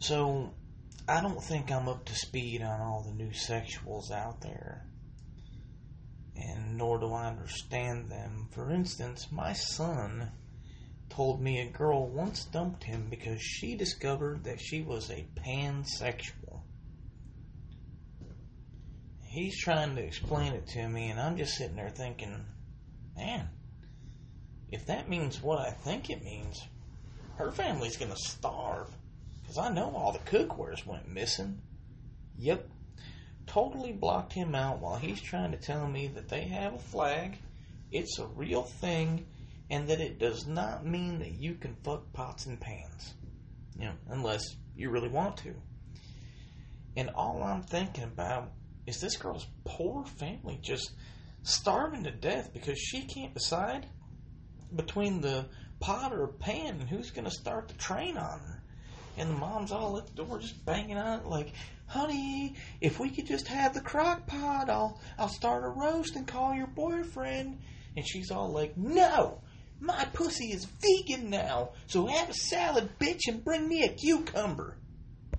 So, I don't think I'm up to speed on all the new sexuals out there, and nor do I understand them. For instance, my son told me a girl once dumped him because she discovered that she was a pansexual. He's trying to explain it to me, and I'm just sitting there thinking, man, if that means what I think it means, her family's going to starve. Because I know all the cookwares went missing. Yep. Totally blocked him out while he's trying to tell me that they have a flag, it's a real thing, and that it does not mean that you can fuck pots and pans. Unless you really want to. And all I'm thinking about is this girl's poor family just starving to death because she can't decide between the pot or pan and who's going to start the train on her. And the mom's all at the door just banging on it like, honey, if we could just have the crock pot, I'll start a roast and call your boyfriend. And she's all like, no, my pussy is vegan now, so have a salad, bitch, and bring me a cucumber.